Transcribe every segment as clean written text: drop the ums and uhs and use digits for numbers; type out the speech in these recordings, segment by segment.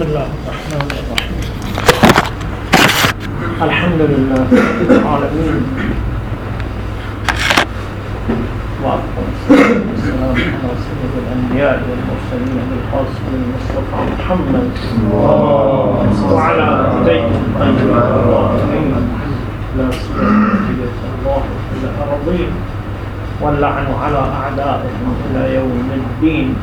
بسم الله الرحمن الرحيم. الحمد لله رب العالمين، وأفضل الصلاة والسلام على سيد الأنبياء والمرسلين بالخاص بالمصطفى محمد وعلى آله الطاهرين لا سيدنا الله في الأرضين، واللعن على أعدائهم إلى يوم الدين.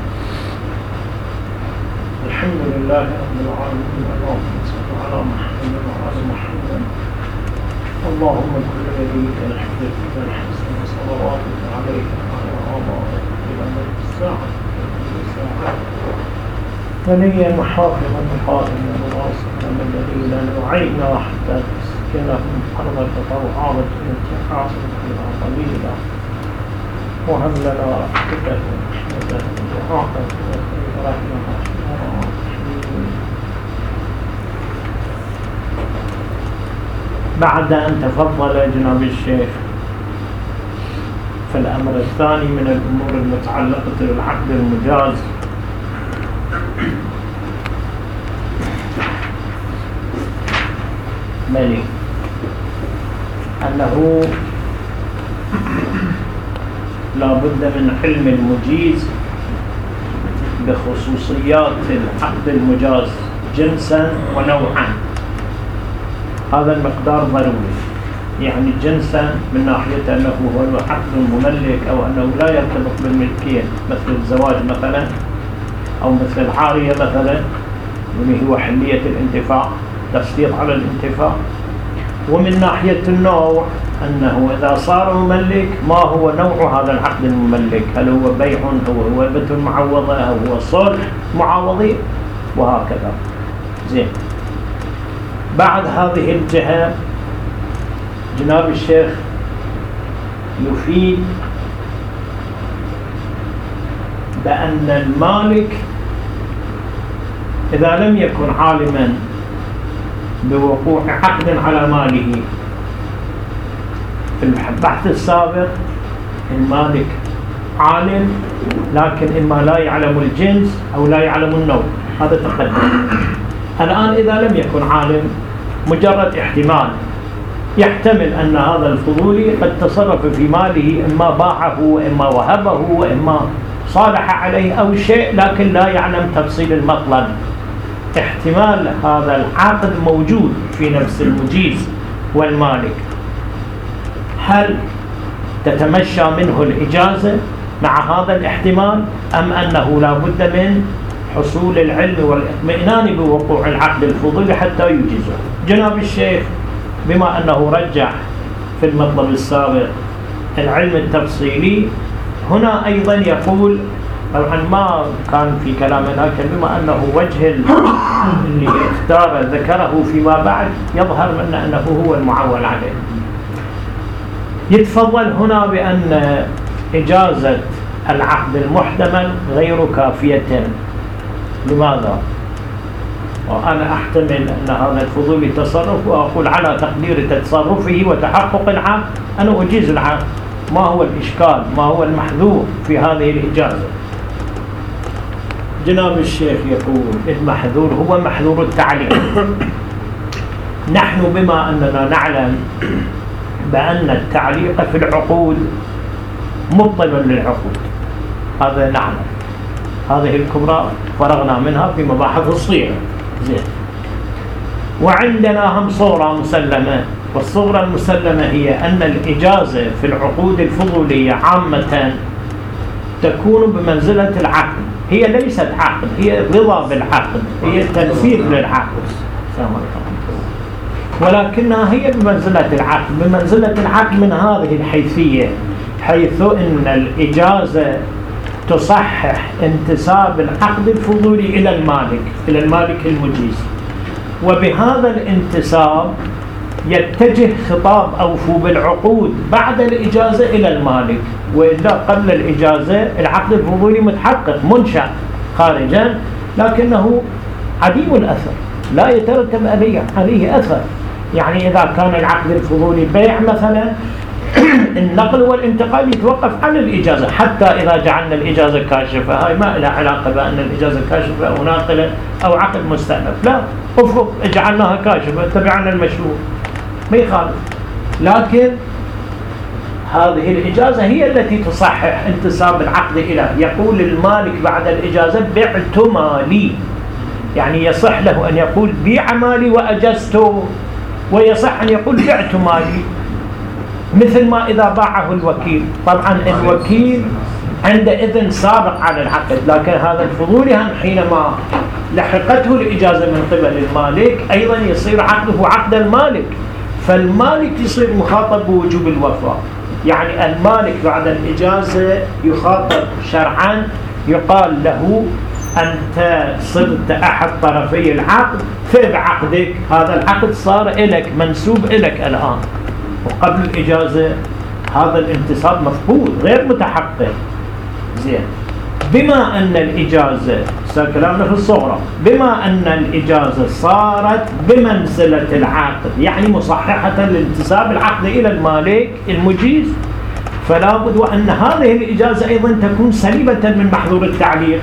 الحمد لله رب العالمين، اللهم صل على محمد وعلى محمد. اللهم كل وليك الحمد والحسن صلواتك عليك وعلى آبائك إلى ملك الساعة وليا محافظا قائما واصلا الذين نعينا حتى تسكنهم أرضك طوعات انتحاصا فيها قليلا، وهب لنا رحمته ورحمته وراحته ورحمته. بعد أن تفضل جناب الشيخ في الأمر الثاني من الأمور المتعلقة بالعقد المجاز، بل أنه لا بد من علم المجيز بخصوصيات العقد المجاز جنسا ونوعا. هذا المقدار ضروري، يعني جنسا من ناحية أنه هو العقد المملك أو أنه لا يرتبط بالملكية مثل الزواج مثلا، أو مثل العارية مثلا اللي هو حلية الانتفاع، تسليط على الانتفاع. ومن ناحية النوع أنه إذا صار مملك ما هو نوع هذا العقد المملك، هل هو بيع أو هو هبة معوضة أو هو صلح معوضي وهكذا. زين، بعد هذه الجهة جناب الشيخ يفيد بأن المالك إذا لم يكن عالما بوقوع عقد على ماله، في البحث السابق المالك عالم لكن إما لا يعلم الجنس أو لا يعلم النوع، هذا تقدم. الآن إذا لم يكن عالم، مجرد احتمال، يحتمل أن هذا الفضولي قد تصرف في ماله، إما باعه وإما وهبه وإما صالح عليه أو شيء، لكن لا يعلم تفصيل المطلب. احتمال هذا العقد موجود في نفس المجيز والمالك، هل تتمشى منه الإجازة مع هذا الاحتمال، أم أنه لا بد من حصول العلم والاطمئنان بوقوع العقد الفضولي حتى يجيزه؟ جناب الشيخ بما أنه رجح في المطلب السابق العلم التفصيلي، هنا أيضا يقول، طبعا ما كان في كلامنا، لكن بما أنه وجه اللي اختار ذكره فيما بعد يظهر من أنه هو المعول عليه. يتفضل هنا بأن إجازة العقد المحتمل غير كافية. لماذا؟ وأنا أحتمل أن هذا الفضولي تصرف، وأقول على تقدير تصرفه وتحقق العقد أنا أجيز العقد. ما هو الإشكال؟ ما هو المحذور في هذه الإجازة؟ جناب الشيخ يقول المحذور هو محذور التعليق. نحن بما أننا نعلم بأن التعليق في العقود مبطل للعقود، هذا نعلم، هذه الكبرى فرغنا منها في مباحث الصيغة. زين، وعندنا هم صورة مسلمة، والصورة المسلمة هي أن الإجازة في العقود الفضولية عامة تكون بمنزلة العقد، هي ليست عقد، هي رضا بالعقد، هي تنفيذ للعقد، ولكنها هي بمنزلة العقد، بمنزلة العقد من هذه الحيثية، حيث أن الإجازة تصحح انتساب العقد الفضولي إلى المالك، إلى المالك المجيز، وبهذا الانتساب يتجه خطاب أوفوا بالعقود بعد الإجازة إلى المالك، وإلا قبل الإجازة العقد الفضولي متحقق منشأ خارجا لكنه عديم الأثر، لا يترتب عليه أثر. يعني إذا كان العقد الفضولي بيع مثلا النقل والانتقال يتوقف عن الإجازة، حتى إذا جعلنا الإجازة كاشفة، هاي ما لها علاقة بأن الإجازة كاشفة أو ناقلة أو عقد مستأنف، لا، افرض جعلناها كاشفة تبعنا المشروع ما يخالف، لكن هذه الإجازة هي التي تصحح انتساب العقد إلى. يقول المالك بعد الإجازة بعت مالي، يعني يصح له أن يقول بيع مالي وأجزته، ويصح أن يقول بعت مالي، مثل ما إذا باعه الوكيل. طبعا الوكيل عندئذ سابق على العقد، لكن هذا الفضولي هم حينما لحقته الإجازة من قبل المالك أيضا يصير عقده عقد المالك، فالمالك يصير مخاطب بوجوب الوفاء. يعني المالك بعد الإجازة يخاطب شرعا، يقال له أنت صرت أحد طرفي العقد، فإذا عقدك هذا العقد صار إلك منسوب إلك الآن، وقبل الإجازة هذا الانتساب مفقود غير متحقق. زين، بما أن الإجازة كلامنا في الصغرى، بما أن الإجازة صارت بمنزلة العقد، يعني مصححة لانتساب العقد إلى المالك المجيز، فلا بد وأن هذه الإجازة أيضا تكون سليمة من محظور التعليق.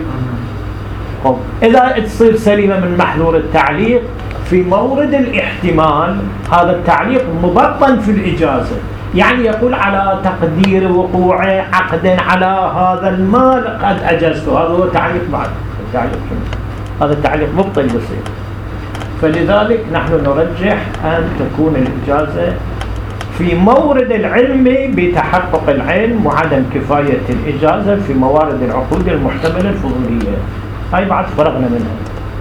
إذا تصير سليمة من محظور التعليق في مورد الاحتمال، هذا التعليق مبطن في الإجازة، يعني يقول على تقدير وقوع عقد على هذا المال قد أجزته، هذا هو تعليق بعد التعليق، هذا التعليق مبطل بصير. فلذلك نحن نرجح أن تكون الإجازة في مورد العلم بتحقق العلم وعدم كفاية الإجازة في موارد العقود المحتملة الفضولية. هاي بعد فرغنا منها.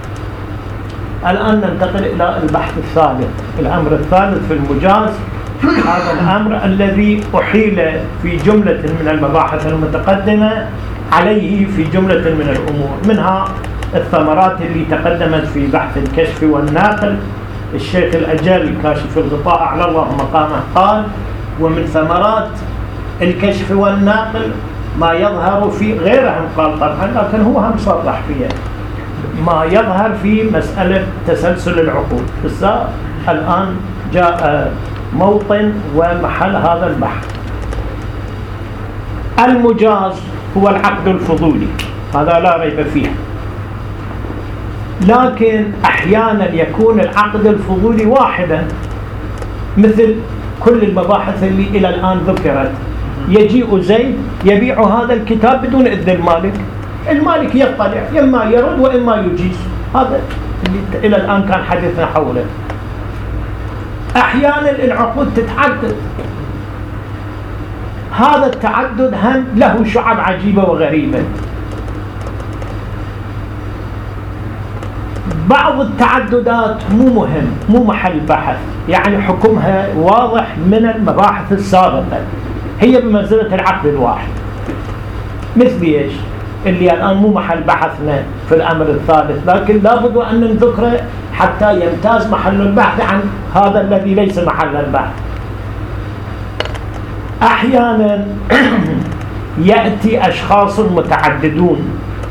الآن ننتقل إلى البحث الثالث، الأمر الثالث في المجاز. هذا الأمر الذي أحيل في جملة من المباحث المتقدمة عليه في جملة من الأمور، منها الثمرات اللي تقدمت في بحث الكشف والناقل. الشيخ الأجل كاشف الغطاء على الله مقامه قال: ومن ثمرات الكشف والناقل ما يظهر في غيرهم، قال طبعا لكن هو هم صرح فيها، ما يظهر في مسألة تسلسل العقود. الآن جاء موطن ومحل هذا البحث. المجاز هو العقد الفضولي، هذا لا ريب فيه، لكن أحيانا يكون العقد الفضولي واحدا، مثل كل المباحث اللي إلى الآن ذكرت. يجيء زيد يبيع هذا الكتاب بدون إذن المالك، المالك يطلع إما يرد وإما يجيز، هذا اللي إلى الآن كان حديثنا حوله. أحيانا العقود تتعدد، هذا التعدد هم له شعب عجيبة وغريبة. بعض التعددات مو مهم، مو محل بحث، يعني حكمها واضح من المباحث السابقة، هي بمنزلة العقد الواحد. مثل ايش؟ اللي الآن مو محل بحثنا في الأمر الثالث، لكن لابد أن نذكره حتى يمتاز محل البحث عن هذا الذي ليس محل البحث. أحيانا يأتي أشخاص متعددون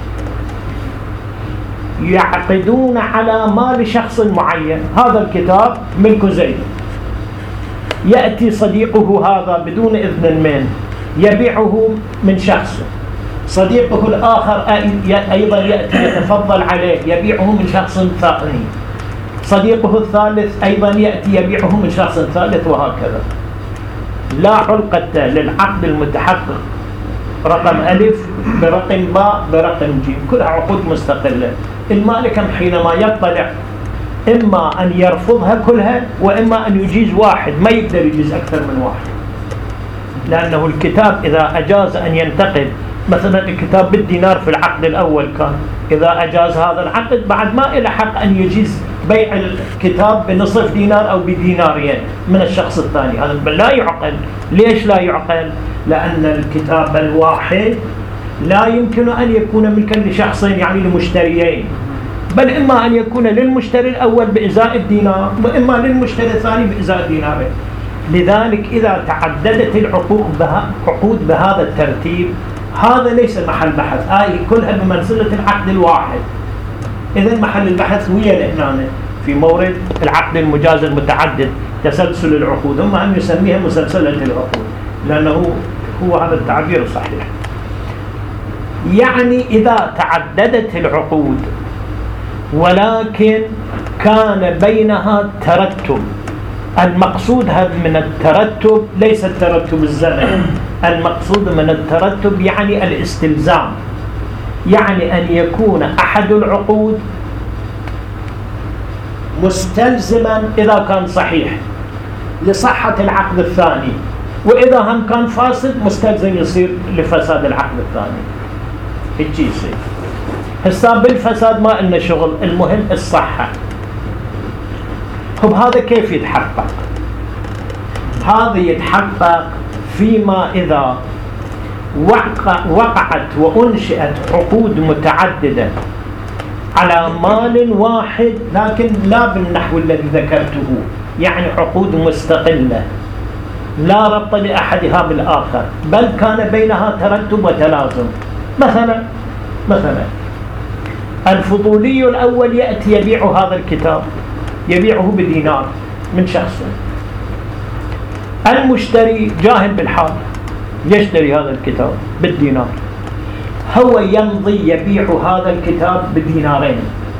يعقدون على مال شخص معين، هذا الكتاب ملك زيد، يأتي صديقه هذا بدون إذن من يبيعه من شخص، صديقه الآخر أيضا يأتي يتفضل عليه يبيعه من شخص ثاني، صديقه الثالث أيضا يأتي يبيعه من شخص ثالث، وهكذا. لا علاقة للعقد المتحقق رقم ألف برقم باء برقم جيم، كلها عقود مستقلة. المالك حينما يطلع إما أن يرفضها كلها وإما أن يجيز واحد، ما يقدر يجيز أكثر من واحد، لأنه الكتاب إذا أجاز أن ينتقد، مثلا الكتاب بالدينار في العقد الأول كان، إذا أجاز هذا العقد بعد ما إلى حق أن يجيز بيع الكتاب بنصف دينار أو بدينارين من الشخص الثاني، هذا لا يعقل. ليش لا يعقل؟ لأن الكتاب الواحد لا يمكن أن يكون ملكا لشخصين، يعني لمشتريين، بل إما أن يكون للمشتري الأول بإزاء الدينار وإما للمشتري الثاني بإزاء الدينارين. لذلك إذا تعددت العقود بهذا الترتيب، هذا ليس محل بحث، كلها بمنزلة العقد الواحد. إذن محل البحث ويا هنا في مورد العقد المجاز المتعدد، تسلسل العقود، هم يسميها مسلسلة العقود. لأنه هو هذا التعبير الصحيح. يعني إذا تعددت العقود ولكن كان بينها ترتب، المقصود من الترتب ليس الترتب الزمني، المقصود من الترتب يعني الاستلزام، يعني أن يكون أحد العقود مستلزما إذا كان صحيح لصحة العقد الثاني، وإذا هم كان فاسد مستلزم يصير لفساد العقد الثاني. هيك يصير. هسا بالفساد ما لنا شغل، المهم الصحة. طب هذا كيف يتحقق؟ هذا يتحقق فيما إذا وقعت وأنشئت عقود متعددة على مال واحد، لكن لا بالنحو الذي ذكرته، يعني عقود مستقلة لا ربط لأحدها بالآخر، بل كان بينها ترتب وتلازم. مثلا الفضولي الأول يأتي يبيع هذا الكتاب، يبيعه بدينار من شخص، المشتري جاهل بالحال يشتري هذا الكتاب بالدينار، هو يمضي يبيع هذا الكتاب بدينارين.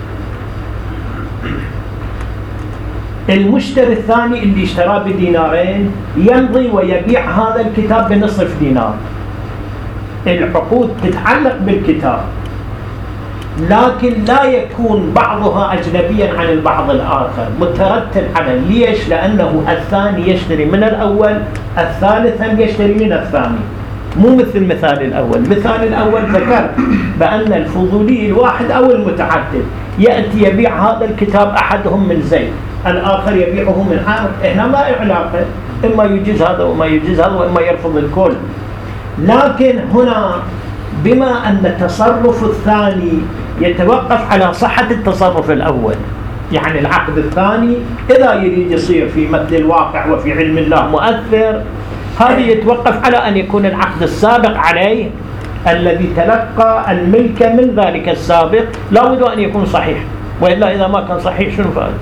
المشتري الثاني اللي اشتراه بدينارين يمضي ويبيع هذا الكتاب بنصف دينار. العقود تتعلق بالكتاب، لكن لا يكون بعضها أجنبيا عن البعض الآخر، مترتب على. ليش؟ لأنه الثاني يشتري من الأول، الثالث هم يشتري من الثاني، مو مثل المثال الأول. المثال الأول ذكر بأن الفضولي الواحد أو المتعدد يأتي يبيع هذا الكتاب أحدهم من زيد، الآخر يبيعه من عامر. هنا ما علاقة، إما يجيز هذا وما يجيز هذا، وإما يرفض الكل. لكن هنا بما أن التصرف الثاني يتوقف على صحة التصرف الأول، يعني العقد الثاني إذا يريد يصير في مثل الواقع وفي علم الله مؤثر، هذا يتوقف على أن يكون العقد السابق عليه الذي تلقى الملك من ذلك السابق لا بد أن يكون صحيح، وإلا إذا ما كان صحيح شنو فائدة؟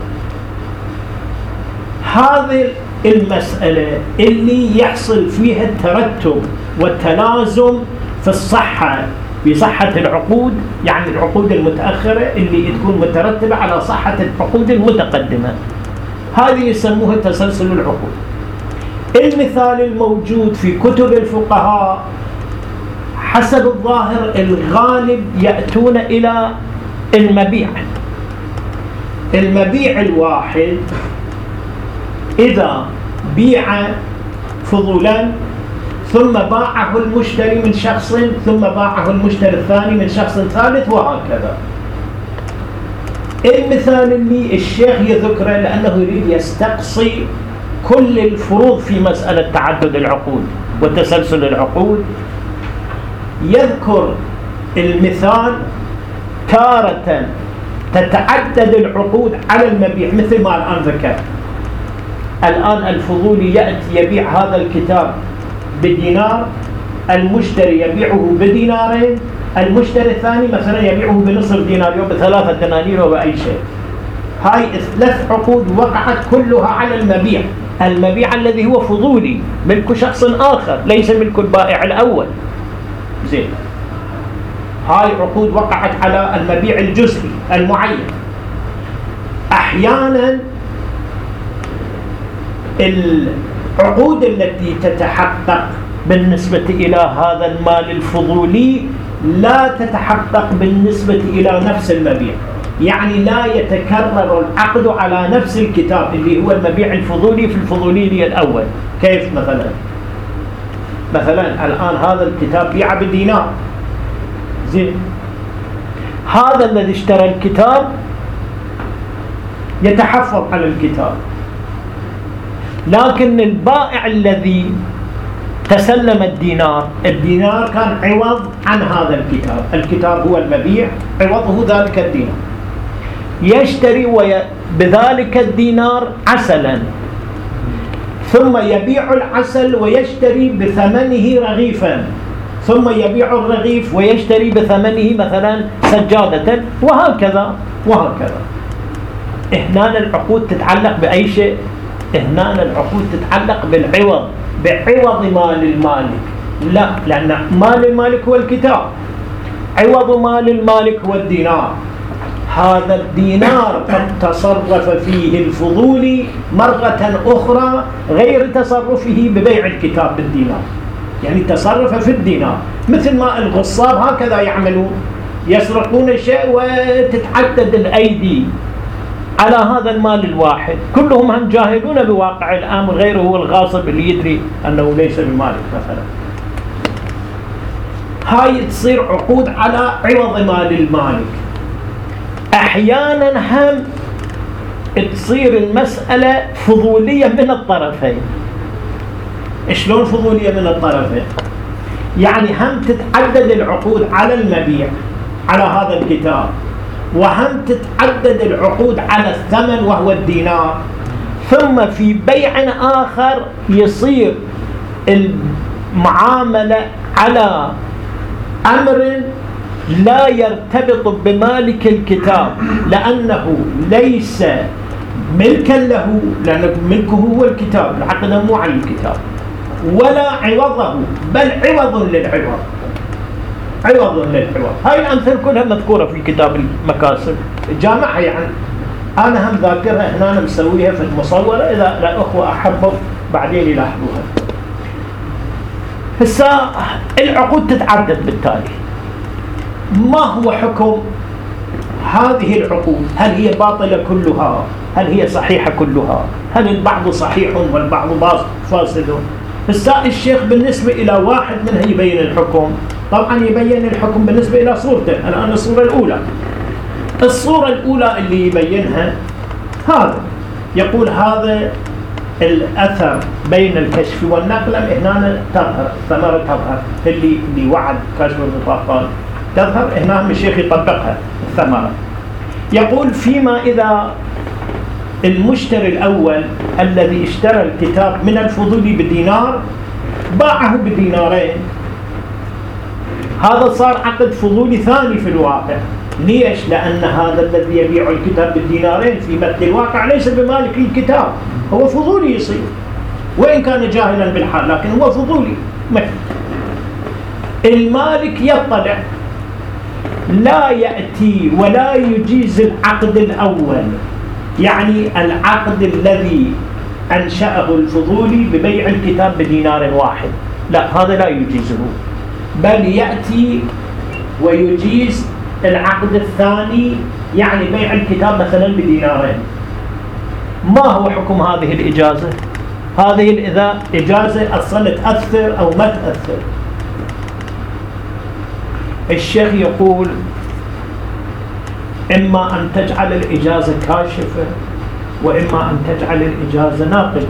هذه المسألة اللي يحصل فيها الترتب والتلازم في الصحة، بصحة العقود، يعني العقود المتأخرة اللي تكون مترتبة على صحة العقود المتقدمة، هذه يسموها تسلسل العقود. المثال الموجود في كتب الفقهاء حسب الظاهر الغالب يأتون إلى المبيع الواحد إذا بيع فضولا ثم باعه المشتري من شخص، ثم باعه المشتري الثاني من شخص ثالث، وهكذا. المثال اللي الشيخ يذكره لأنه يريد يستقصي كل الفروض في مسألة تعدد العقود وتسلسل العقود، يذكر المثال تارة تتعدد العقود على المبيع، مثل ما الآن ذكر. الآن الفضولي يأتي يبيع هذا الكتاب بدينار، المشتري يبيعه بدينارين، المشتري الثاني مثلا يبيعه بنصف دينار أو ب3 دنانير أو بأي شيء. هاي 3 عقود وقعت كلها على المبيع الذي هو فضولي، ملك شخص آخر ليس ملك البائع الأول. زين، هاي عقود وقعت على المبيع الجزئي المعين. أحيانا العقود التي تتحقق بالنسبة إلى هذا المال الفضولي لا تتحقق بالنسبة إلى نفس المبيع، يعني لا يتكرر العقد على نفس الكتاب اللي هو المبيع الفضولي في الفضولي الأول. كيف؟ مثلا الآن هذا الكتاب بيع بدينار، زين، هذا الذي اشترى الكتاب يتحفظ على الكتاب، لكن البائع الذي تسلم الدينار كان عوض عن هذا الكتاب هو المبيع، عوضه ذلك الدينار. يشتري بذلك الدينار عسلا، ثم يبيع العسل ويشتري بثمنه رغيفا، ثم يبيع الرغيف ويشتري بثمنه مثلا سجادة، وهكذا. هنا العقود تتعلق بأي شيء؟ هنا العقود تتعلق بالعوض، بعوض مال المالك. لا، لأن مال المالك هو الكتاب، عوض مال المالك هو الدينار. هذا الدينار قد تصرف فيه الفضولي مرة أخرى غير تصرفه ببيع الكتاب بالدينار، يعني تصرف في الدينار، مثل ما الغصاب هكذا يعملون، يسرقون الشيء وتتعدد الأيدي على هذا المال الواحد. كلهم هم جاهلون بواقع الأمر، غيره هو الغاصب اللي يدري أنه ليس بمالك مثلا. هاي تصير عقود على عوض مال المالك. أحيانا هم تصير المسألة فضولية من الطرفين. شلون فضولية من الطرفين؟ يعني هم تتعدد العقود على المبيع على هذا الكتاب، وهم تتعدد العقود على الثمن وهو الدينار، ثم في بيع آخر يصير المعاملة على أمر لا يرتبط بمالك الكتاب، لأنه ليس ملكا له، لأن ملكه هو الكتاب، العقد مو على الكتاب، ولا عوضه، بل عوض للعوض، عوض للعوض. هاي الأمثلة كلها مذكورة في كتاب المكاسب جامعها، يعني أنا هم ذاكرها هنا، أنا مسويها في المصورة، إذا الأخوة أحبوا بعدين يلاحظوها. هسا العقود تتعدد بالتالي. ما هو حكم هذه العقود؟ هل هي باطلة كلها؟ هل هي صحيحة كلها؟ هل البعض صحيح والبعض فاسد؟ هسا الشيخ بالنسبة إلى واحد منها يبين الحكم. طبعا يبين الحكم بالنسبة إلى صورته. الآن الصورة الأولى، الصورة الأولى اللي يبينها هذا، يقول هذا الأثر بين الكشف والنقل هنا تظهر، الثمرة تظهر، اللي وعد كاشف البطاقات تظهر هنا، الشيخ يطبقها الثمرة. يقول فيما إذا المشتري الأول الذي اشترى الكتاب من الفضولي بدينار باعه بدينارين، هذا صار عقد فضولي ثاني في الواقع. ليش؟ لأن هذا الذي يبيع الكتاب بالدينارين في مثل الواقع ليس بمالك الكتاب، هو فضولي يصير، وإن كان جاهلا بالحال لكن هو فضولي. المالك يطلع، لا يأتي ولا يجيز العقد الأول، يعني العقد الذي أنشأه الفضولي ببيع الكتاب بدينار واحد، لا، هذا لا يجيزه، بل يأتي ويجيز العقد الثاني، يعني بيع الكتاب مثلا بدينارين. ما هو حكم هذه الإجازة؟ هذه إذا إجازة أصلا تأثر أو ما تأثر. الشيخ يقول إما أن تجعل الإجازة كاشفة، وإما أن تجعل الإجازة ناقلة.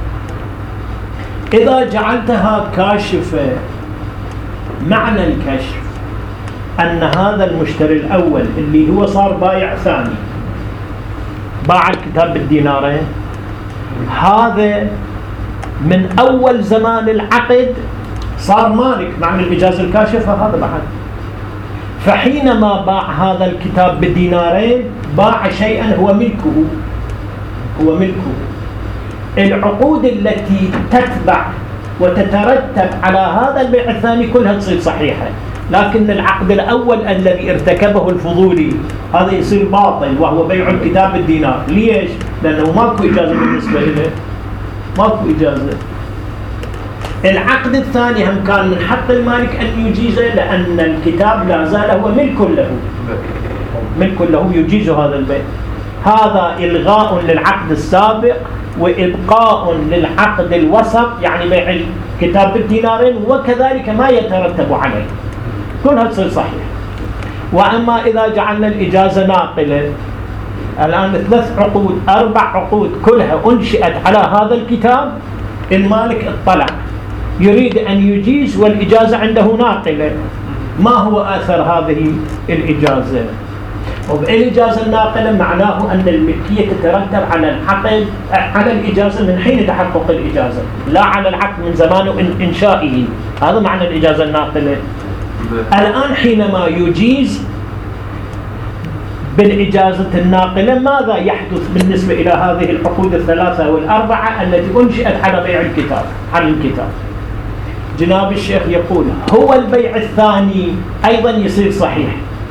إذا جعلتها كاشفة، معنى الكشف أن هذا المشتري الأول اللي هو صار بايع ثاني، باع الكتاب بالدينارين، هذا من أول زمان العقد صار مالك، معنى الإجازة الكاشفة هذا بعد. فحينما باع هذا الكتاب بدينارين باع شيئا هو ملكه، هو ملكه. العقود التي تتبع وتترتب على هذا البيع الثاني كلها تصير صحيحة، لكن العقد الأول الذي ارتكبه الفضولي هذا يصير باطل، وهو بيع الكتاب بالدينار. ليش؟ لأنه ماكو إجازة بالنسبة له، ماكو إجازة. العقد الثاني هم كان من حق المالك أن يجيزه، لأن الكتاب لا زال هو ملك له، ملك له، يجيز هذا البيع. هذا إلغاء للعقد السابق وإبقاء للعقد الوسط، يعني بيع الكتاب بالدينارين وكذلك ما يترتب عليه، كلها تصير صحيح. وأما إذا جعلنا الإجازة ناقلة، الآن 3 عقود 4 عقود كلها أنشئت على هذا الكتاب، المالك اطلع يريد أن يجيز والإجازة عنده ناقلة، ما هو أثر هذه الإجازة؟ وبالإجازة الناقلة معناه أن الملكية تترتب على العقد، على الإجازة من حين تحقق الإجازة، لا على العقد من زمان إنشائه. هذا معنى الإجازة الناقلة. الآن حينما يجيز بالإجازة الناقلة ماذا يحدث بالنسبة إلى هذه العقود الثلاثة والأربعة التي أنشئت على بيع الكتاب على الكتاب؟ جناب الشيخ يقول هو البيع الثاني أيضا يصير صحيح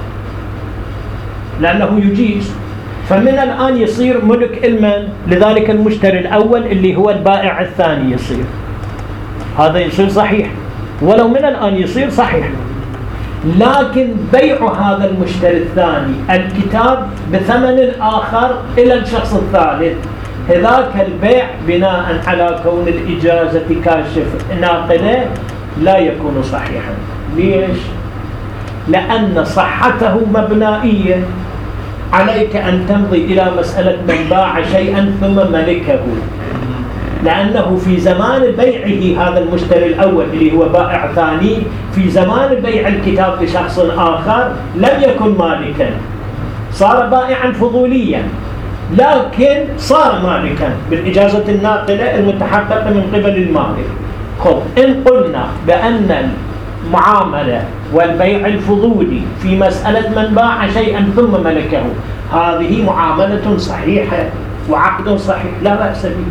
لأنه يجيز، فمن الآن يصير ملك المن لذلك المشتري الأول اللي هو البائع الثاني يصير، هذا يصير صحيح ولو من الآن يصير صحيح. لكن بيع هذا المشتري الثاني الكتاب بثمن آخر إلى الشخص الثالث، هذاك البيع بناء على كون الإجازة كاشف ناقلة لا يكون صحيحا. ليش؟ لأن صحته مبنائية، عليك أن تمضي إلى مسألة من باع شيئا ثم ملكه، لأنه في زمان بيعه هذا المشتري الأول اللي هو بائع ثاني في زمان بيع الكتاب لشخص آخر لم يكن مالكا، صار بائعا فضوليا، لكن صار مالكا بالإجازة الناقلة المتحققة من قبل المالك. خب إن قلنا بأن المعاملة والبيع الفضولي في مسألة من باع شيئا ثم ملكه هذه معاملة صحيحة وعقد صحيح لا بأس به،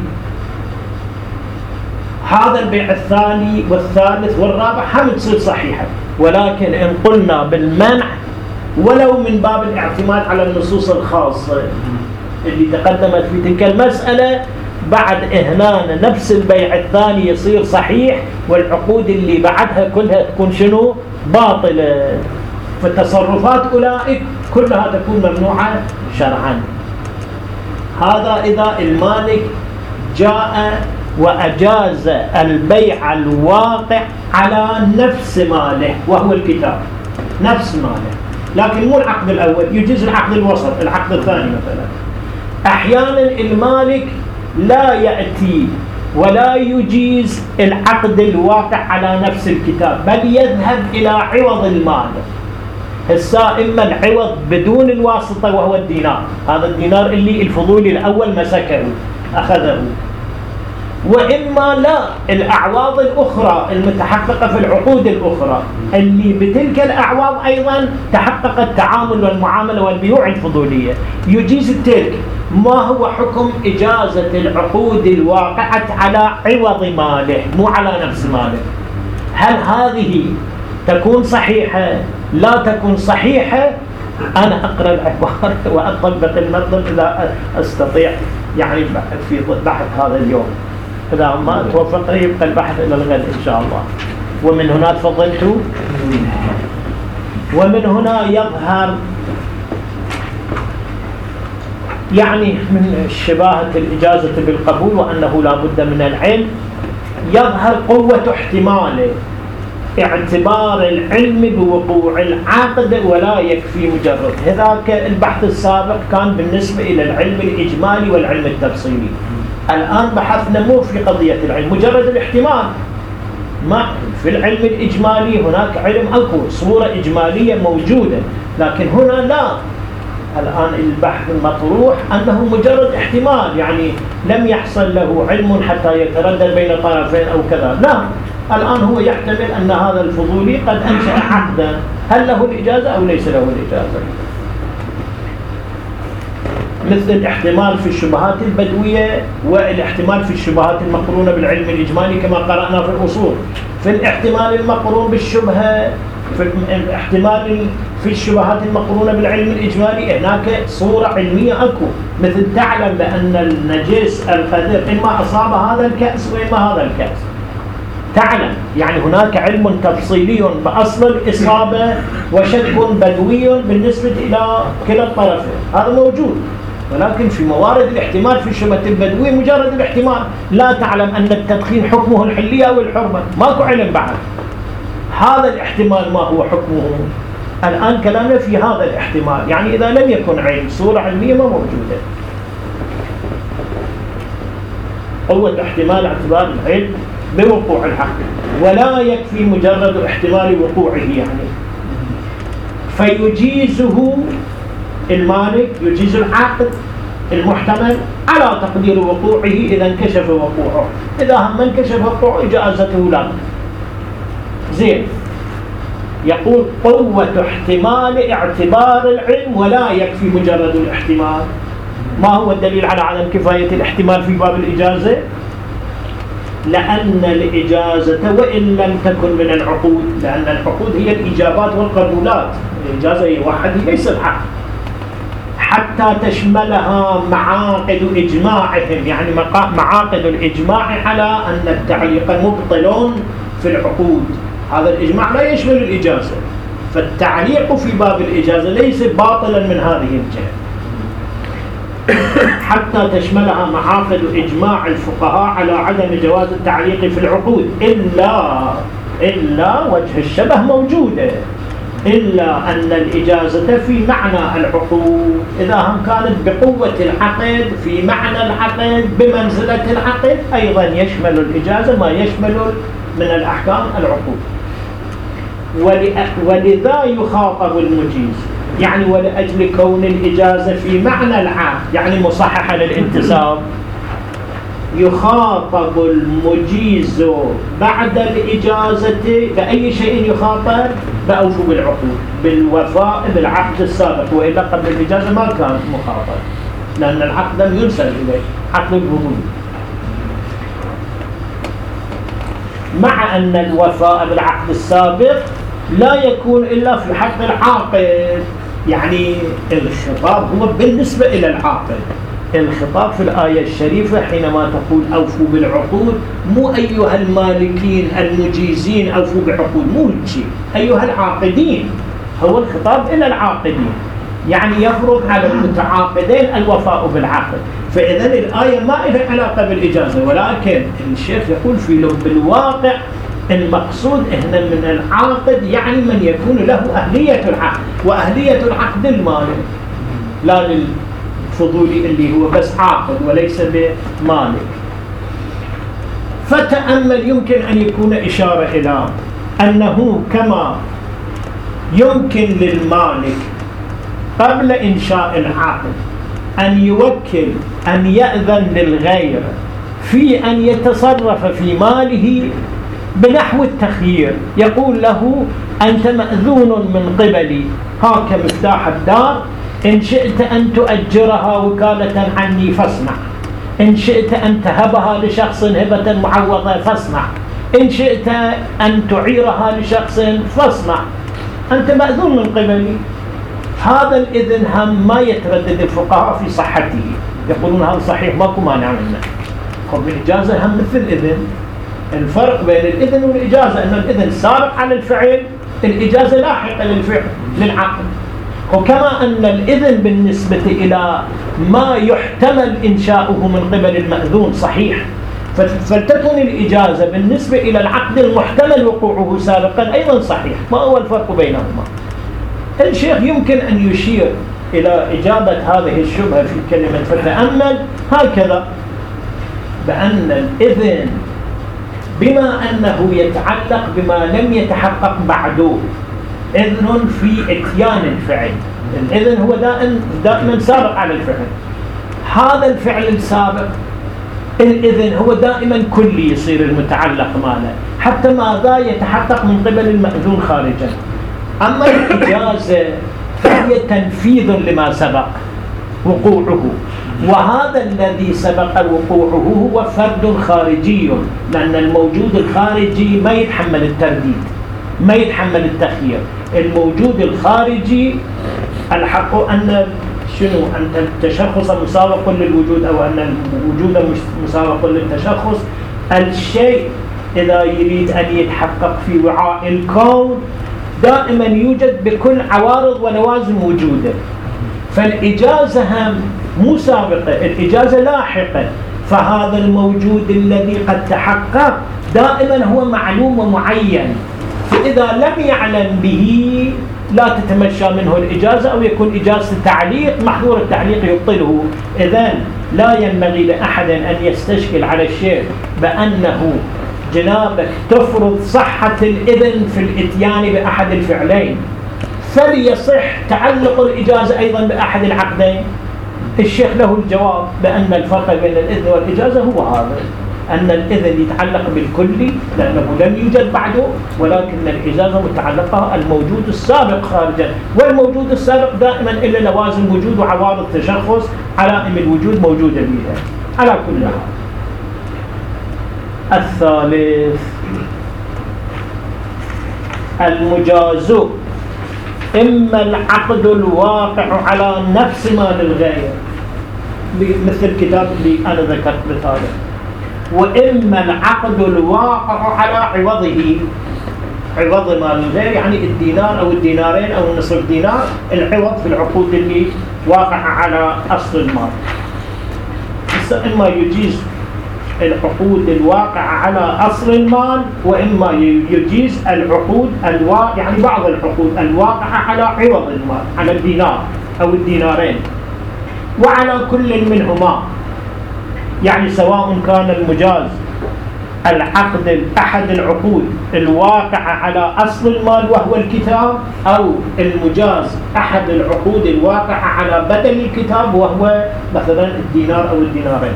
هذا البيع الثاني والثالث والرابع هم تصير صحيحة. ولكن إن قلنا بالمنع ولو من باب الاعتماد على النصوص الخاصة اللي تقدمت في تلك المسألة، بعد هنا نفس البيع الثاني يصير صحيح والعقود اللي بعدها كلها تكون شنو؟ باطلة، فالتصرفات أولئك كلها تكون ممنوعة شرعا. هذا إذا المالك جاء وأجاز البيع الواقع على نفس ماله وهو الكتاب، نفس ماله، لكن مو العقد الأول، يجيز العقد الوسط، العقد الثاني مثلا. أحيانا المالك لا يأتي ولا يجيز العقد الواقع على نفس الكتاب، بل يذهب إلى عوض المال. هسا إما العوض بدون الواسطة وهو الدينار، هذا الدينار اللي الفضولي الأول مسكه أخذه، وإما لا الأعواض الأخرى المتحققة في العقود الأخرى اللي بتلك الأعواض أيضا تحقق التعامل والمعاملة والبيوع الفضولية، يجيز التلك. ما هو حكم إجازة العقود الواقعة على عوض ماله مو على نفس ماله؟ هل هذه تكون صحيحة؟ لا تكون صحيحة. أنا أقرأ العبارة وأطبق النظم إذا أستطيع يعني في بحث هذا اليوم، إذا ما توفقني يبقى البحث إلى الغد إن شاء الله. ومن هنا تفضلت، ومن هنا يظهر يعني من شباهة الإجازة بالقبول وأنه لا بد من العلم، يظهر قوة احتمال اعتبار العلم بوقوع العقد ولا يكفي مجرد. هذاك البحث السابق كان بالنسبة إلى العلم الإجمالي والعلم التفصيلي، الآن بحثنا مو في قضية العلم مجرد الاحتمال. ما في العلم الإجمالي هناك علم أكو صورة إجمالية موجودة، لكن هنا لا، الآن البحث المطروح أنه مجرد احتمال، يعني لم يحصل له علم حتى يتردد بين طرفين أو كذا، لا، الآن هو يحتمل أن هذا الفضولي قد أنشأ عقدا، هل له الإجازة أو ليس له الإجازة؟ مثل الاحتمال في الشبهات البدوية والاحتمال في الشبهات المقرونة بالعلم الإجمالي كما قرأنا في الأصول. في الاحتمال المقرون بالشبهة، في الاحتمال في الشبهات المقرونة بالعلم الإجمالي هناك صورة علمية أكو، مثل تعلم بأن النجس القدر إما أصاب هذا الكأس وإما هذا الكأس، تعلم يعني هناك علم تفصيلي بأصل الإصابة وشك بدوي بالنسبة إلى كلا الطرفين، هذا موجود. ولكن في موارد الاحتمال في الشبهة البدوية مجرد الاحتمال، لا تعلم أن التدخين حكمه الحلية أو الحرمة، ماكو علم بعد. هذا الاحتمال ما هو حكمه؟ الآن كلامنا في هذا الاحتمال، يعني إذا لم يكن علم صورة علمية ما موجودة. قوة احتمال اعتبار العلم بوقوع الحق، ولا يكفي مجرد احتمال وقوعه، يعني فيجيزه المالك، يجيز العقد المحتمل على تقدير وقوعه إذا انكشف وقوعه. إذا هم انكشف وقوعه إجازته لا. زين، يقول قوة احتمال اعتبار العلم ولا يكفي مجرد الاحتمال. ما هو الدليل على عدم كفاية الاحتمال في باب الإجازة؟ لأن الإجازة وإن لم تكن من العقود، لأن العقود هي الإجابات والقبولات، الإجازة هي واحد ليس الحق، حتى تشملها معاقد إجماعهم، يعني معاقد الإجماع على أن التعليق مبطل في العقود. هذا الإجماع لا يشمل الإجازة، فالتعليق في باب الإجازة ليس باطلا من هذه الجهة، حتى تشملها معاقد إجماع الفقهاء على عدم جواز التعليق في العقود، إلا وجه الشبه موجودة، إلا أن الإجازة في معنى العقود، إذا هم كانت بقوة العقد في معنى العقد بمنزلة العقد، أيضا يشمل الإجازة ما يشمل من الأحكام العقود. ولذا يخاطب المجيز، يعني ولأجل كون الإجازة في معنى العقد يعني مصححة للانتساب، يخاطب المجيز بعد الإجازة بأي شيء يخاطب؟ بأوفوا بالعقود، بالوفاء بالعقد السابق، وإلا قبل الإجازة ما كان مخاطب، لأن العقد لم يرسل إليه، عقد الوجود. مع أن الوفاء بالعقد السابق لا يكون إلا في حق العاقد، يعني الخطاب هو بالنسبة إلى العاقد. الخطاب في الآية الشريفة حينما تقول أوفوا بالعقود، مو أيها المالكين المجيزين أوفوا بعقود، مو شيء، أيها العاقدين، هو الخطاب إلى العاقدين، يعني يفرض على المتعاقدين الوفاء بالعقد. فإذا الآية ما لها علاقة بالإجازة، ولكن الشيخ يقول بالواقع المقصود هنا من العاقد يعني من يكون له أهلية العقد، وأهلية العقد المالك، لا للفضولي اللي هو بس عاقد وليس بمالك. فتأمل، يمكن أن يكون إشارة إلى أنه كما يمكن للمالك قبل إنشاء العقد أن يوكل، أن يأذن للغير في أن يتصرف في ماله بنحو التخيير، يقول له أنت مأذون من قبلي، هاك مفتاح الدار، إن شئت أن تؤجرها وكالة عني فاصنع، إن شئت أن تهبها لشخص هبة معوضة فاصنع، إن شئت أن تعيرها لشخص فاصنع، أنت مأذون من قبلي. هذا الإذن هم ما يتردد الفقهاء في صحته، يقولون هذا صحيح ماكو مانع منه. خب الإجازة هم مثل الإذن، الفرق بين الإذن والإجازة أن الإذن سابق على الفعل، الإجازة لاحقة للفعل للعقد. وكما أن الإذن بالنسبة إلى ما يحتمل إنشاؤه من قبل المأذون صحيح، فلتكن الإجازة بالنسبة إلى العقد المحتمل وقوعه سابقا أيضا صحيح. ما هو الفرق بينهما؟ الشيخ يمكن أن يشير إلى إجابة هذه الشبهة في كلمة فتأمل هكذا، بأن الإذن بما أنه يتعلق بما لم يتحقق بعده، إذن في إتيان الفعل، الإذن هو دائما سابق على الفعل، هذا الفعل السابق الإذن هو دائما كلي يصير المتعلق ماله، حتى ماذا يتحقق من قبل المأذون خارجا. أما الإجازة فهي تنفيذ لما سبق وقوعه، وهذا الذي سبق وقوعه هو فرد خارجي، لأن الموجود الخارجي ما يتحمل الترديد، ما يتحمل التخيير. الموجود الخارجي الحق أن أن التشخص مسابق للوجود، أو أن الوجود مسابق للتشخص. الشيء إذا يريد أن يتحقق في وعاء الكون دائما يوجد بكل عوارض ولوازم وجوده، فالإجازة هم مو سابقة، الإجازة لاحقة. فهذا الموجود الذي قد تحقق دائما هو معلوم ومعين، فإذا لم يعلم به لا تتمشى منه الإجازة، أو يكون إجازة تعليق محظور التعليق يبطله. إذن لا ينبغي لأحد أن يستشكل على الشيء بأنه جنابك تفرض صحة الإذن في الإتيان بأحد الفعلين، فليصح تعلق الإجازة أيضا بأحد العقدين. الشيخ له الجواب بأن الفرق بين الإذن والإجازة هو هذا، أن الإذن يتعلق بالكلي لأنه لم يوجد بعده، ولكن الإجازة متعلقة الموجود السابق خارجا، والموجود السابق دائما إلا لوازم وجود وعوارض تشخص علائم الوجود موجودة بها. على كل حال، الثالث المجاز إما العقد الواقع على نفس مال الغير مثل الكتاب اللي أنا ذكرت مثاله، وإما العقد الواقع على عوضه، عوض مال الغير يعني الدينار أو الدينارين أو النصف دينار، العوض في العقود اللي واقع على أصل المال. إما يجيز العقود الواقعة على أصل المال، وإما يجيز العقود يعني بعض العقود الواقعة على عوض المال، على الدينار أو الدينارين، وعلى كل منهما، يعني سواء كان المجاز العقد أحد العقود الواقعة على أصل المال وهو الكتاب، أو المجاز أحد العقود الواقعة على بدل الكتاب وهو مثلا الدينار أو الدينارين.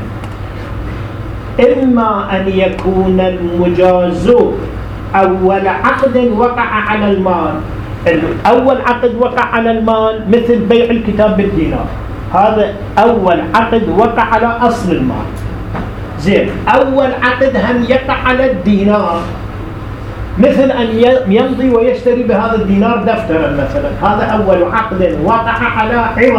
إما أن يكون المجاز أول عقد وقع على المال، أول عقد وقع على المال مثل بيع الكتاب بالدينار، هذا أول عقد وقع على أصل المال. زين، أول عقد هم يقع على الدينار، مثل أن يمضي ويشتري بهذا الدينار دفترا مثلا، هذا أول عقد وقع على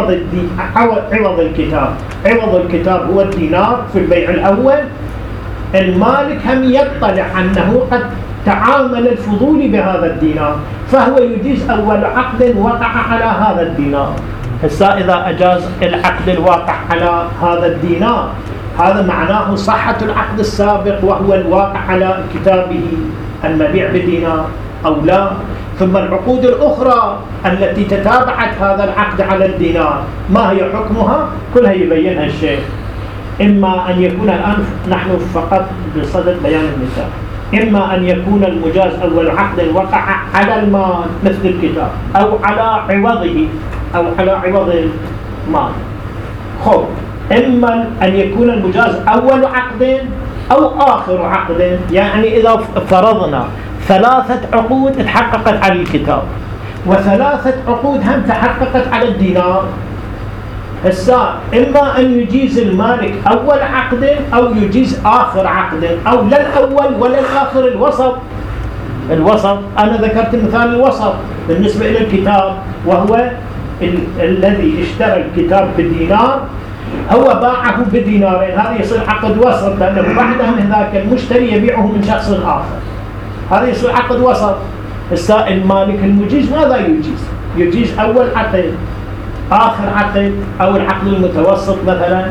عوض الكتاب. عوض الكتاب هو الدينار في البيع الأول. المالك هم يطلع أنه قد تعامل الفضولي بهذا الدينار، فهو يجيز أول عقد وقع على هذا الدينار. هسا إذا أجاز العقد الواقع على هذا الدينار، هذا معناه صحة العقد السابق وهو الواقع على كتابه المبيع بدينار أو لا. ثم العقود الأخرى التي تتابعت هذا العقد على الدينار ما هي حكمها؟ كلها يبينها الشيخ. إما أن يكون الآن نحن فقط بصدد بيان المثال، إما أن يكون المجاز أول عقد وقع على المال مثل الكتاب، أو على عوضه أو على عوض المال. خب، إما أن يكون المجاز أول عقد أو آخر عقد، يعني إذا فرضنا 3 عقود تحققت على الكتاب و3 عقود هم تحققت على الدينار، هسا إما أن يجيز المالك أول عقد أو يجيز آخر عقد، أو لا الأول ولا الآخر، الوسط. أنا ذكرت مثال الوسط بالنسبة إلى الكتاب، وهو الذي اشترى الكتاب بدينار هو باعه بدينارين، هذا يصير عقد وسط، لأنه بعدها من ذاك المشتري يبيعه من شخص آخر، هذا يصير عقد وسط. هسا المالك المجيز ماذا يجيز؟ يجيز أول عقد، آخر عقد، أو العقد المتوسط مثلا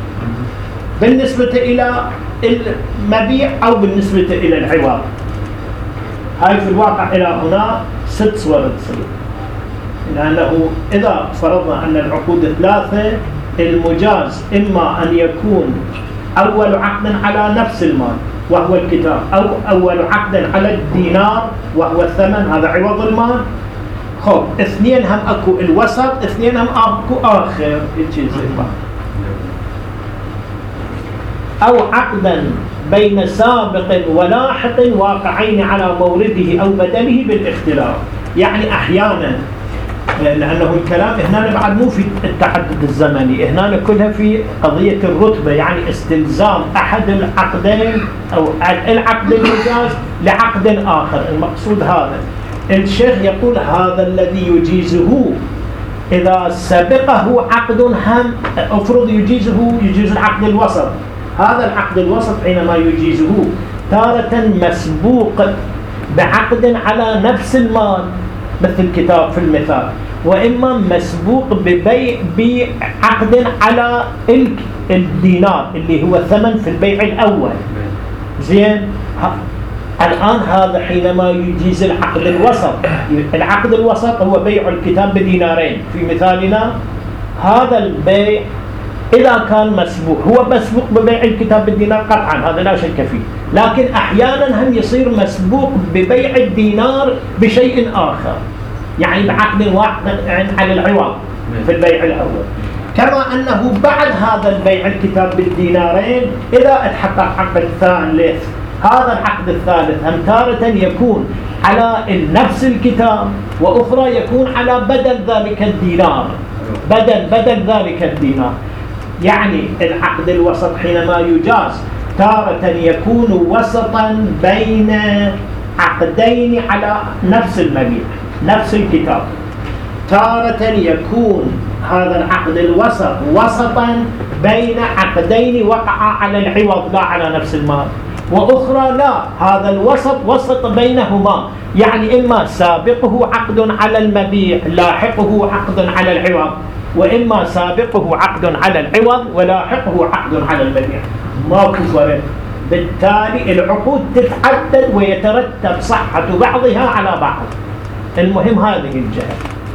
بالنسبة إلى المبيع أو بالنسبة إلى العوض. هاي في الواقع إلى هنا 6 صور تصير، لأنه إذا فرضنا أن العقود 3، المجاز إما أن يكون أول عقد على نفس المال وهو الكتاب، أو أول عقد على الدينار وهو الثمن، هذا عوض المال. خب، 2 هم أكو الوسط، 2 هم أكو آخر، أو عقدا بين سابق ولاحق واقعين على مورده أو بدله بالاختلاف. يعني أحيانا، لأنه الكلام هنا بعد مو في التعدد الزمني، هنا كلها في قضية الرتبة، يعني استلزام أحد العقدين أو العقد المجاز لعقد آخر. المقصود هذا، الشيخ يقول هذا الذي يجيزه إذا سبقه عقد هم، أفرض يجيز العقد الوسط، هذا العقد الوسط حينما يجيزه تارة مسبوق بعقد على نفس المال مثل الكتاب في المثال، وإما مسبوق بعقد على الدينار اللي هو الثمن في البيع الأول. زين، الآن هذا حينما يجيز العقد الوسط، العقد الوسط هو بيع الكتاب بدينارين في مثالنا، هذا البيع إذا كان مسبوق، هو مسبوق ببيع الكتاب بالدينار قطعا، هذا لا شك فيه، لكن أحيانا هم يصير مسبوق ببيع الدينار بشيء آخر، يعني بعقد واحد على العوض في البيع الأول. كما أنه بعد هذا البيع الكتاب بالدينارين إذا اتحقق عقد ثالث، هذا العقد الثالث هم تارة يكون على نفس الكتاب، وأخرى يكون على بدل ذلك الدينار، بدل ذلك الدينار. يعني العقد الوسط حينما يجاز تارة يكون وسطا بين عقدين على نفس المبيع نفس الكتاب، تارة يكون هذا العقد الوسط وسطا بين عقدين وقعا على العوض لا على نفس المال، وأخرى لا، هذا الوسط وسط بينهما، يعني إما سابقه عقد على المبيع لاحقه عقد على العوض، وإما سابقه عقد على العوض ولاحقه عقد على المبيع، ماكو فرق. بالتالي العقود تتعدد ويترتب صحة بعضها على بعض. المهم هذه الجهة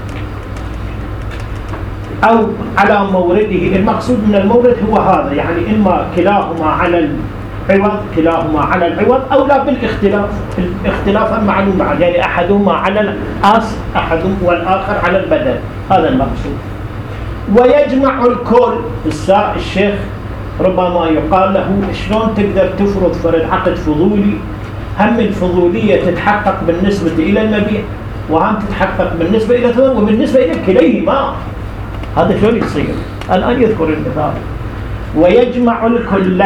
أو على مورده. المقصود من المورد هو هذا، يعني إما كلاهما على العوض كلاهما على العوض أو لا بالاختلاف، الاختلاف معلوم بعد، يعني أحدهما على الأصل أحدهم والآخر على البدل، هذا المقصود. ويجمع الكل. الشيخ ربما يقال له شلون تقدر تفرض فرض عقد فضولي، هم الفضولية تتحقق بالنسبة إلى المبيع وهم تتحقق بالنسبة إلى الثمن وبالنسبة إلى كليهما، هذا شلون يصير؟ الآن يذكر المثال. ويجمع الكل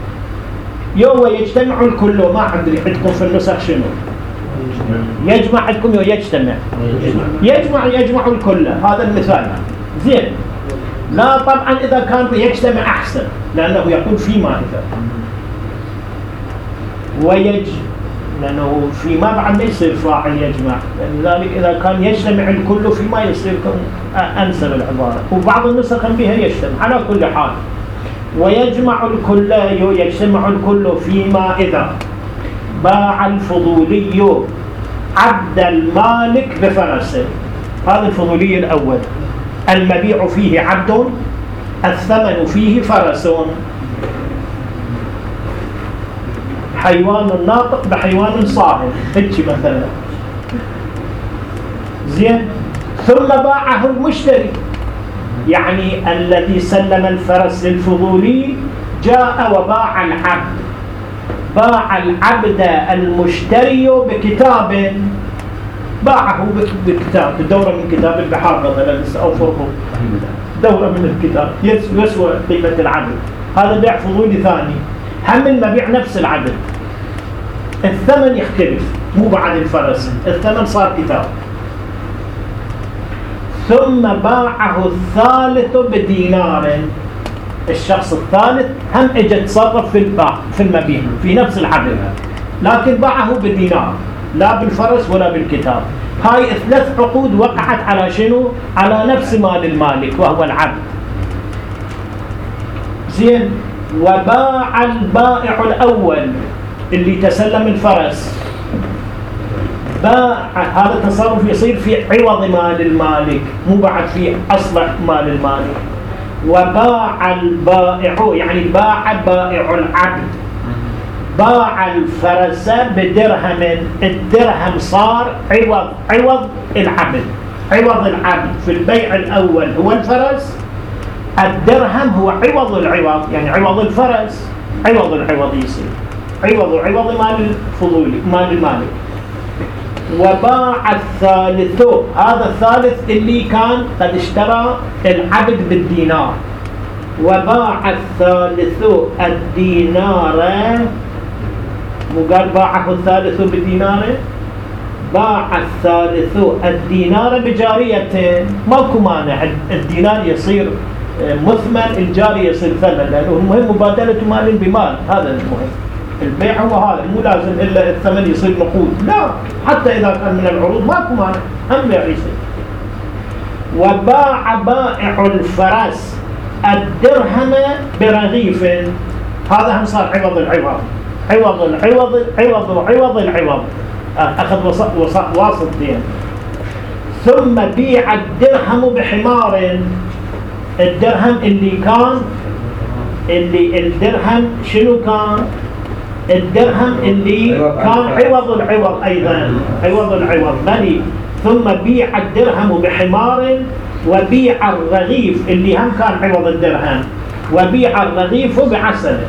ويجتمع الكل، ما أدري عندكم في النسخ شنو؟ يجمع عندكم يجتمع، يجمع الكل، هذا المثال زين. لا طبعا إذا كان يجتمع أحسن، لأنه يقول فيما إذا لأنه فيما بعد ما يصير فاعل يجمع، لذلك إذا كان يجتمع الكل فيما يصير أنسب العبارة، وبعض النسخ بها يجتمع. على كل حال ويجمع الكل يجتمع الكل فيما إذا باع الفضولي عبد المالك بفرسه. هذا الفضولي الأول، المبيع فيه عبد، الثمن فيه فرس، حيوان ناطق بحيوان صاهر، هيك مثلا زين. ثم باعه المشتري، يعني الذي سلم الفرس للفضولي جاء وباع العبد، باع العبد المشتري بكتاب، باعه بكتاب، بدورة من كتاب البحار مثلا أو فرقه، دورة من الكتاب يسوى قيمة العبد، هذا بيع فضولي ثاني. هم المبيع نفس العبد، الثمن يختلف، مو بعد الفرس، الثمن صار كتاب. ثم باعه الثالث بدينار، الشخص الثالث هم اجى تصرف في المبيع في نفس العبد، لكن باعه بدينار، لا بالفرس ولا بالكتاب. هاي 3 عقود وقعت على شنو؟ على نفس مال المالك وهو العبد. زين. وباع البائع الأول اللي تسلم الفرس، باع، هذا التصرف يصير في عوض مال المالك، مو بعد في أصل مال المالك. وباع البائع، يعني باع بائع العبد، باع الفرس بدرهم، الدرهم صار عوض العبد، عوض العبد في البيع الأول هو الفرس، الدرهم هو عوض العوض، يعني عوض الفرس، عوض العوض يصير عوض مال الفضولي مال المالك. وباع الثالث، هذا الثالث اللي كان قد اشترى العبد بالدينار، وباع الثالث الدينار، مو قال باعه الثالث بالدينار، باع الثالث الدينار بجارية، ماكو مانع الدينار يصير مثمن، الجاري يصير ثمن، لأنه المهم مبادلة مال بمال، هذا المهم. البيع هو هذا، مو لازم إلا الثمن يصير نقود، لا، حتى إذا كان من العروض ماكو مانع، هم بيع يصير. وباع بائع الفرس الدرهم برغيف، هذا هم صار عوض العوض، عوض العوض، أخذ واسط دين. ثم بيع الدرهم بحمار، الدرهم اللي كان الدرهم شنو كان؟ الدرهم اللي كان عوض العوض أيضا، عوض العوض بني. ثم بيع الدرهم بحمار وبيع الرغيف اللي هم كان عوض الدرهم، وبيع الرغيف بعسله.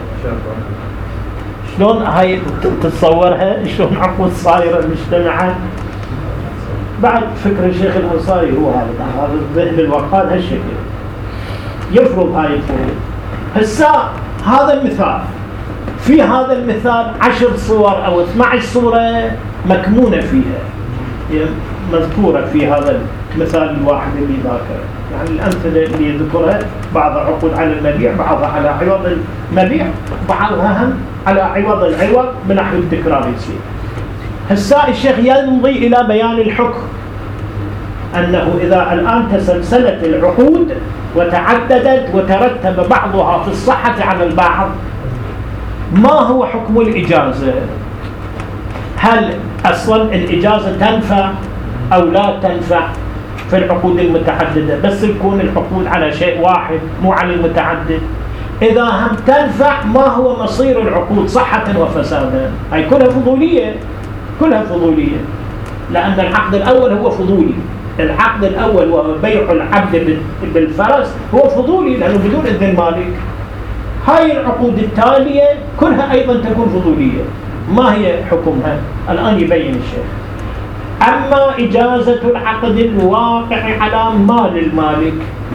شلون هاي تتصورها؟ شلون عقود صايرة مجتمعة؟ بعد فكر الشيخ الأنصاري هو هذا الذهن الوقاد هالشكل يفرض هاي الفروض. هسا هذا المثال، في هذا المثال 10 صور أو 12 صورة مكمونة فيها، مذكورة في هذا المثال الواحد اللي ذاكره. يعني الأمثلة اللي يذكرها بعضها عقود على المبيع، بعضها على عوض المبيع، بعضها هم على عوض العوض بنحو التكرار يصير. هسا الشيخ يمضي إلى بيان الحكم، أنه إذا الآن تسلسلت العقود وتعددت وترتب بعضها في الصحة على البعض، ما هو حكم الإجازة؟ هل أصلا الإجازة تنفع أو لا تنفع في العقود المتعددة؟ بس يكون العقود على شيء واحد مو على المتعدد. إذا هم تنفع، ما هو مصير العقود صحة وفسادا؟ هي كلها فضولية، كلها فضولية، لأن العقد الأول هو فضولي. العقد الأول وهو بيع العبد بالفرس هو فضولي لأنه بدون إذن المالك. هاي العقود التالية كلها أيضا تكون فضولية. ما هي حكمها؟ الآن يبين الشيخ. أما إجازة العقد الواقع على مال المالك،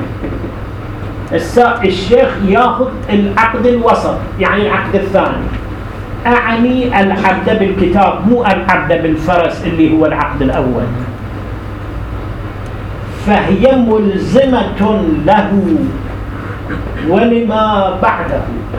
الشيخ ياخذ العقد الوسط، يعني العقد الثاني، أعني العبد بالكتاب مو العبد بالفرس اللي هو العقد الأول، فهي ملزمة له ولما بعده.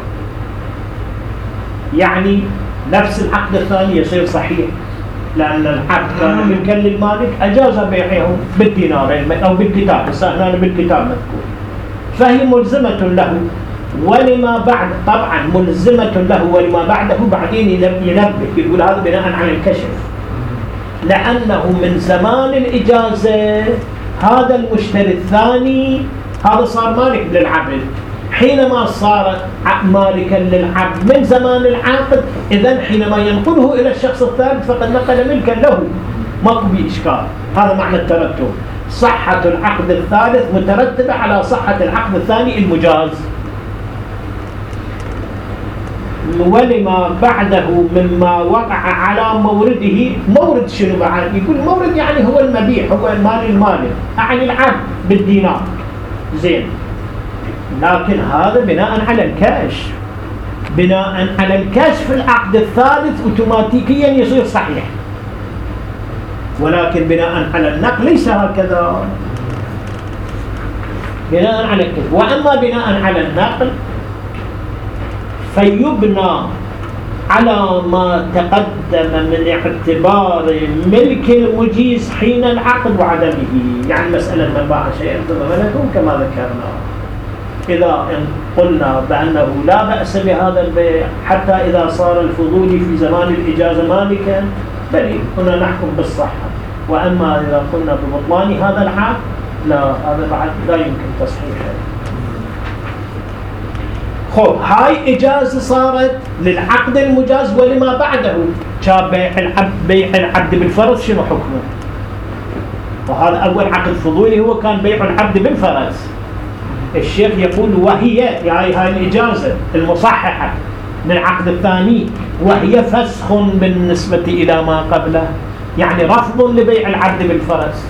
يعني نفس العقد الثاني يصير صحيح، لأن العقد كان ملكا للمالك، أجاز بيعه بالدينارين أو بالكتاب، هنا بالكتاب مذكور، فهي ملزمة له ولما بعد. طبعا ملزمة له ولما بعده، بعدين ينبه يقول هذا بناء على الكشف، لأنه من زمان الإجازة هذا المشتري الثاني هذا صار مالك للعبد، حينما صار مالكا للعبد من زمان العقد، إذن حينما ينقله إلى الشخص الثالث فقد نقل ملكا له، ماكو بإشكال. هذا معنى الترتب، صحة العقد الثالث مترتبة على صحة العقد الثاني المجاز. ولما بعده مما وقع على مورده. مورد شنو بعد؟ يقول مورد يعني هو المبيع، هو مال المالك، أعني العبد بالدينار، زين، لكن هذا بناء على الكاش. بناء على الكاش في العقد الثالث اوتوماتيكيا يصير صحيح، ولكن بناء على النقل ليس هكذا. بناء على الكاش. وأما بناء على النقل فيبنى على ما تقدم من اعتبار ملك المجيز حين العقد وعدمه. يعني مسألة من باع شيئا فضمنه كما ذكرنا، إذا قلنا بأنه لا بأس بهذا البيع حتى إذا صار الفضولي في زمان الإجازة مالكا، بل هنا نحكم بالصحة. وأما إذا قلنا ببطلان هذا العقد، لا، هذا بعد لا يمكن تصحيحه. خب، هاي إجازة صارت للعقد المجاز ولما بعده. كان بيع العبد بالفرس شنو حكمه؟ وهذا أول عقد فضولي هو كان بيع العبد بالفرس. الشيخ يقول وهي يعني هاي الإجازة المصححة للعقد الثاني، وهي فسخ بالنسبة إلى ما قبله، يعني رفض لبيع العبد بالفرس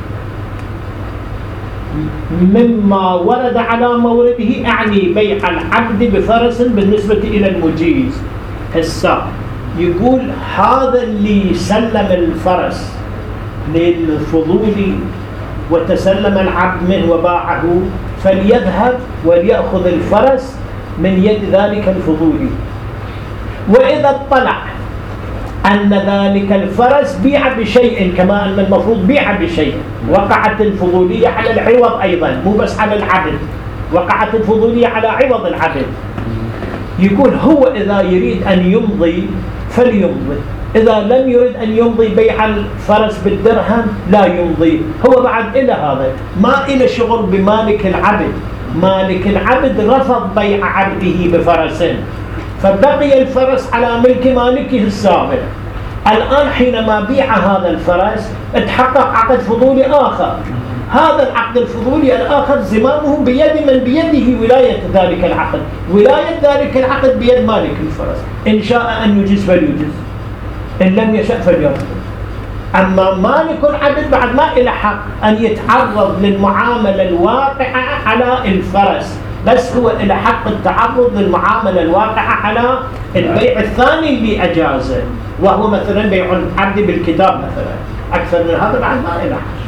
مما ورد على مورده، أعني بيع العبد بفرس بالنسبة إلى المجيز. هسا يقول هذا اللي سلم الفرس للفضولي وتسلم العبد منه وباعه، فليذهب وليأخذ الفرس من يد ذلك الفضولي. وإذا اطلع أن ذلك الفرس بيع بشيء كما أن المفروض بيع بشيء، وقعت الفضولية على العوض أيضا، مو بس على العبد، وقعت الفضولية على عوض العبد. يقول هو إذا يريد أن يمضي فليمضي، إذا لم يريد أن يمضي بيع الفرس بالدرهم لا يمضي. هو بعد إلى هذا ما إلى شغل بمالك العبد، مالك العبد رفض بيع عبده بفرس، فبقي الفرس على ملك مالكه السابق. الآن حينما بيع هذا الفرس اتحقق عقد فضولي آخر، هذا العقد الفضولي الآخر زمامه بيد من بيده ولاية ذلك العقد، ولاية ذلك العقد بيد مالك الفرس، إن شاء أن يجز فليجز، إن لم يشأ فليرفض. أما مالك العبد بعد ما إلى حق أن يتعرض للمعاملة الواقعة على الفرس، بس هو إلى حق التعرض للمعاملة الواقعة على البيع الثاني اللي أجازه، وهو مثلا بيع العبد بالكتاب مثلا. أكثر من هذا بعد ما إلى حق.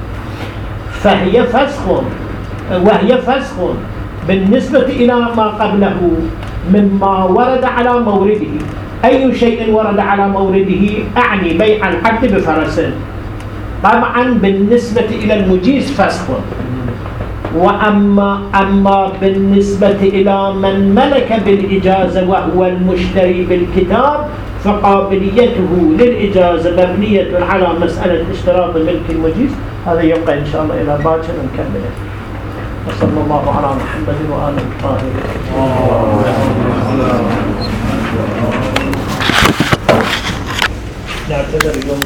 وهي فسخ بالنسبة إلى ما قبله مما ورد على مورده. أي شيء ورد على مورده أعني بيع العبد بفرس. طبعا بالنسبة إلى المجيز فسخ، وأما بالنسبة إلى من ملك بالإجازة وهو المشتري بالكتاب فقابليته للإجازة مبنية على مسألة اشتراط ملك المجيز. هذا يبقى إن شاء الله إلى باكر نكمله. وصلى الله على محمد وآله الطاهرين. نعتذر اليوم.